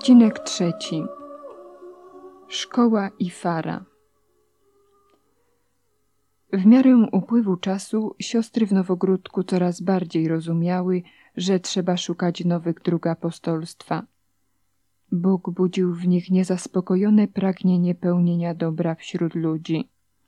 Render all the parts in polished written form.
Odcinek 3. Szkoła i fara. W miarę upływu czasu siostry w Nowogródku coraz bardziej rozumiały, że trzeba szukać nowych dróg apostolstwa. Bóg budził w nich niezaspokojone pragnienie pełnienia dobra wśród ludzi.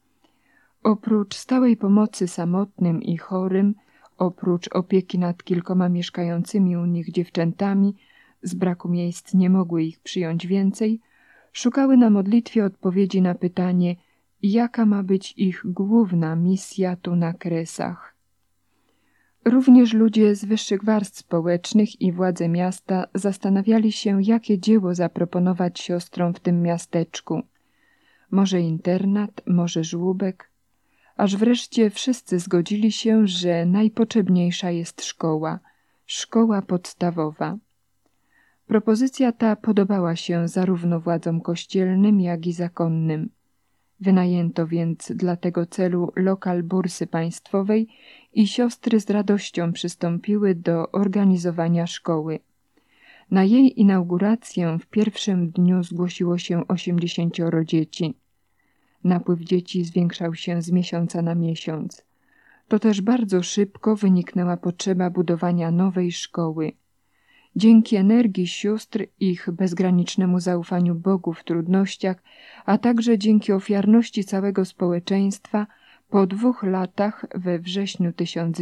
Oprócz stałej pomocy samotnym i chorym, oprócz opieki nad kilkoma mieszkającymi u nich dziewczętami, z braku miejsc nie mogły ich przyjąć więcej, szukały na modlitwie odpowiedzi na pytanie, jaka ma być ich główna misja tu na Kresach. Również ludzie z wyższych warstw społecznych i władze miasta zastanawiali się, jakie dzieło zaproponować siostrom w tym miasteczku. Może internat, może żłóbek, aż wreszcie wszyscy zgodzili się, że najpotrzebniejsza jest szkoła podstawowa. Propozycja ta podobała się zarówno władzom kościelnym, jak i zakonnym. Wynajęto więc dla tego celu lokal bursy państwowej i siostry z radością przystąpiły do organizowania szkoły. Na jej inaugurację w pierwszym dniu zgłosiło się 80 dzieci. Napływ dzieci zwiększał się z miesiąca na miesiąc. To też bardzo szybko wyniknęła potrzeba budowania nowej szkoły. Dzięki energii sióstr, ich bezgranicznemu zaufaniu Bogu w trudnościach, a także dzięki ofiarności całego społeczeństwa, po 2 latach, we wrześniu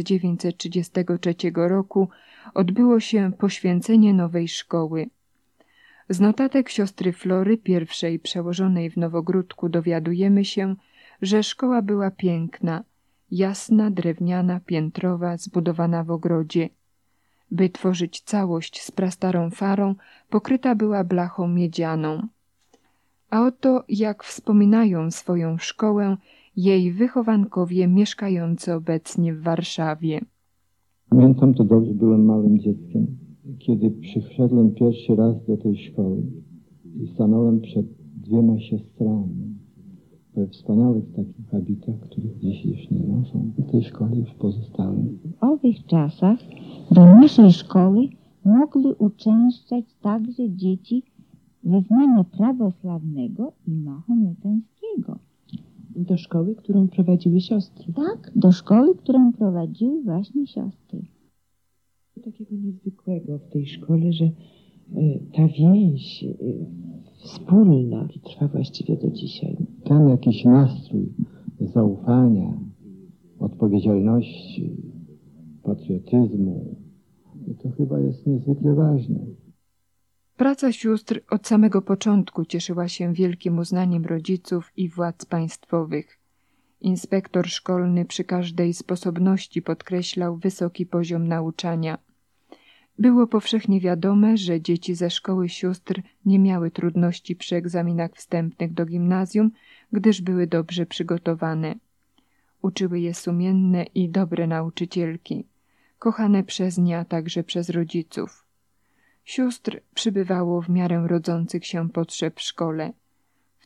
1933 roku, odbyło się poświęcenie nowej szkoły. Z notatek siostry Flory, pierwszej przełożonej w Nowogródku, dowiadujemy się, że szkoła była piękna, jasna, drewniana, piętrowa, zbudowana w ogrodzie. By tworzyć całość z prastarą farą, pokryta była blachą miedzianą. A oto jak wspominają swoją szkołę jej wychowankowie mieszkający obecnie w Warszawie. Pamiętam to dobrze, byłem małym dzieckiem, kiedy przyszedłem pierwszy raz do tej szkoły i stanąłem przed 2 siostrami we wspaniałych takich habitach, których dziś już nie noszą. W tej szkole już pozostałem. W owych czasach do naszej szkoły mogli uczęszczać także dzieci wyznania prawosławnego i mahometańskiego. Do szkoły, którą prowadziły siostry. Tak, do szkoły, którą prowadziły właśnie siostry. Takiego niezwykłego w tej szkole, że ta więź wspólna trwa właściwie do dzisiaj. Ten jakiś nastrój zaufania, odpowiedzialności, patriotyzmu, to chyba jest niezwykle ważne. Praca sióstr od samego początku cieszyła się wielkim uznaniem rodziców i władz państwowych. Inspektor szkolny przy każdej sposobności podkreślał wysoki poziom nauczania. Było powszechnie wiadome, że dzieci ze szkoły sióstr nie miały trudności przy egzaminach wstępnych do gimnazjum, gdyż były dobrze przygotowane. Uczyły je sumienne i dobre nauczycielki, kochane przez nie, a także przez rodziców. Sióstr przybywało w miarę rodzących się potrzeb w szkole. W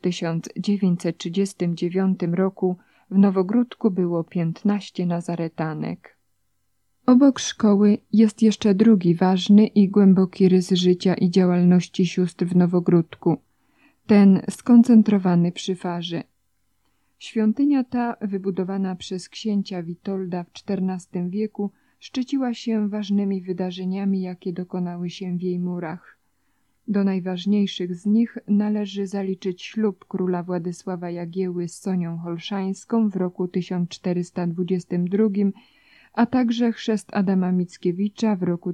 1939 roku w Nowogródku było 15 nazaretanek. Obok szkoły jest jeszcze drugi ważny i głęboki rys życia i działalności sióstr w Nowogródku, ten skoncentrowany przy farze. Świątynia ta, wybudowana przez księcia Witolda w XIV wieku, szczyciła się ważnymi wydarzeniami, jakie dokonały się w jej murach. Do najważniejszych z nich należy zaliczyć ślub króla Władysława Jagieły z Sonią Holszańską w roku 1422, a także chrzest Adama Mickiewicza w roku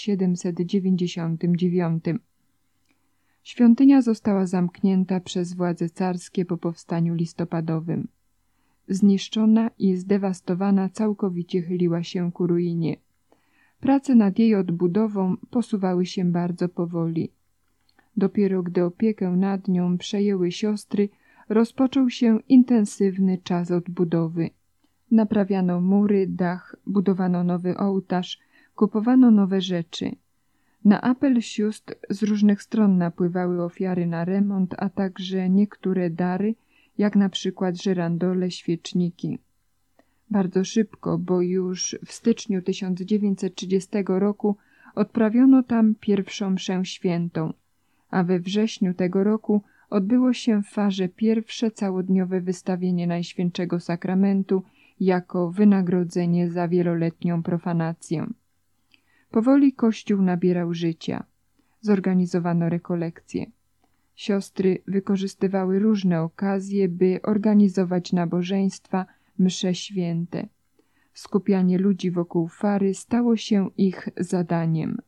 1799. Świątynia została zamknięta przez władze carskie po powstaniu listopadowym. Zniszczona i zdewastowana całkowicie chyliła się ku ruinie. Prace nad jej odbudową posuwały się bardzo powoli. Dopiero gdy opiekę nad nią przejęły siostry, rozpoczął się intensywny czas odbudowy. Naprawiano mury, dach, budowano nowy ołtarz, kupowano nowe rzeczy. Na apel sióstr z różnych stron napływały ofiary na remont, a także niektóre dary, jak na przykład żyrandole, świeczniki. Bardzo szybko, bo już w styczniu 1930 roku odprawiono tam pierwszą mszę świętą, a we wrześniu tego roku odbyło się w Farze pierwsze całodniowe wystawienie Najświętszego Sakramentu jako wynagrodzenie za wieloletnią profanację. Powoli Kościół nabierał życia. Zorganizowano rekolekcje. Siostry wykorzystywały różne okazje, by organizować nabożeństwa, msze święte. Skupianie ludzi wokół Fary stało się ich zadaniem.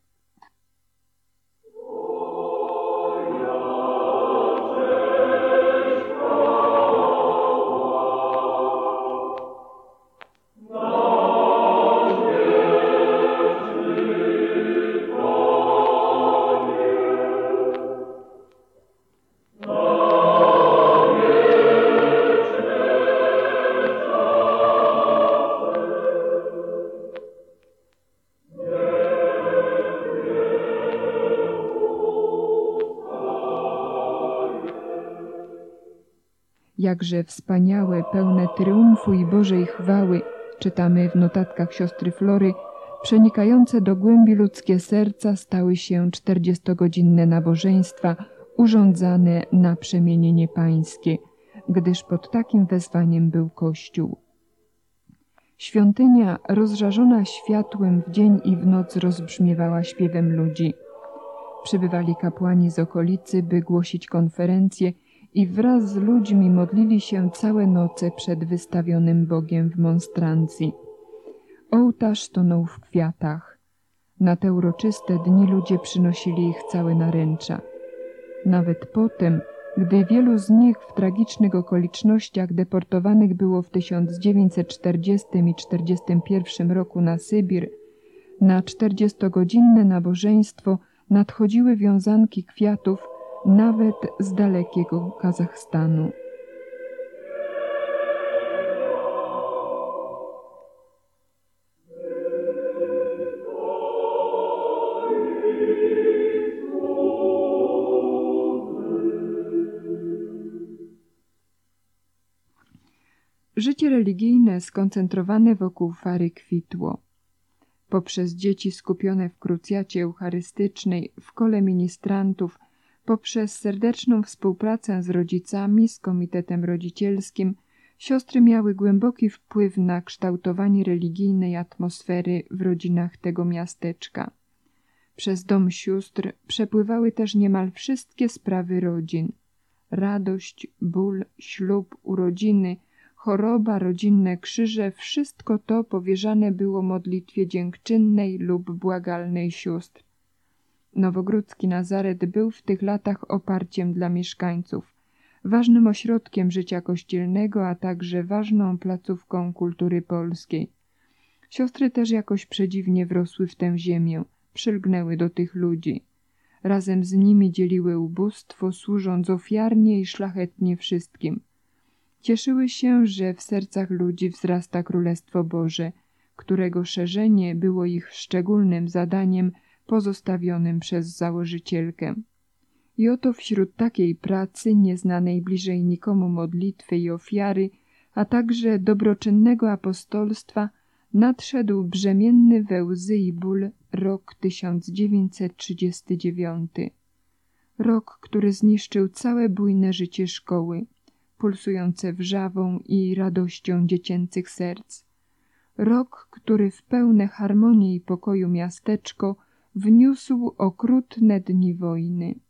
Jakże wspaniałe, pełne triumfu i Bożej chwały, czytamy w notatkach siostry Flory, przenikające do głębi ludzkie serca stały się 40-godzinne nabożeństwa urządzane na przemienienie pańskie, gdyż pod takim wezwaniem był Kościół. Świątynia rozżarzona światłem w dzień i w noc rozbrzmiewała śpiewem ludzi. Przybywali kapłani z okolicy, by głosić konferencje i wraz z ludźmi modlili się całe noce przed wystawionym Bogiem w monstrancji. Ołtarz tonął w kwiatach. Na te uroczyste dni ludzie przynosili ich całe naręcza. Nawet potem, gdy wielu z nich w tragicznych okolicznościach deportowanych było w 1940 i 1941 roku na Sybir, na 40-godzinne nabożeństwo nadchodziły wiązanki kwiatów nawet z dalekiego Kazachstanu. Życie religijne skoncentrowane wokół Fary kwitło. Poprzez dzieci skupione w krucjacie eucharystycznej, w kole ministrantów, poprzez serdeczną współpracę z rodzicami, z komitetem rodzicielskim, siostry miały głęboki wpływ na kształtowanie religijnej atmosfery w rodzinach tego miasteczka. Przez dom sióstr przepływały też niemal wszystkie sprawy rodzin. Radość, ból, ślub, urodziny, choroba, rodzinne krzyże, wszystko to powierzane było modlitwie dziękczynnej lub błagalnej sióstr. Nowogródzki Nazaret był w tych latach oparciem dla mieszkańców, ważnym ośrodkiem życia kościelnego, a także ważną placówką kultury polskiej. Siostry też jakoś przedziwnie wrosły w tę ziemię, przylgnęły do tych ludzi. Razem z nimi dzieliły ubóstwo, służąc ofiarnie i szlachetnie wszystkim. Cieszyły się, że w sercach ludzi wzrasta Królestwo Boże, którego szerzenie było ich szczególnym zadaniem pozostawionym przez założycielkę. I oto wśród takiej pracy, nieznanej bliżej nikomu modlitwy i ofiary, a także dobroczynnego apostolstwa, nadszedł brzemienny we łzy i ból rok 1939. Rok, który zniszczył całe bujne życie szkoły, pulsujące wrzawą i radością dziecięcych serc. Rok, który w pełne harmonii i pokoju miasteczko wniósł okrutne dni wojny.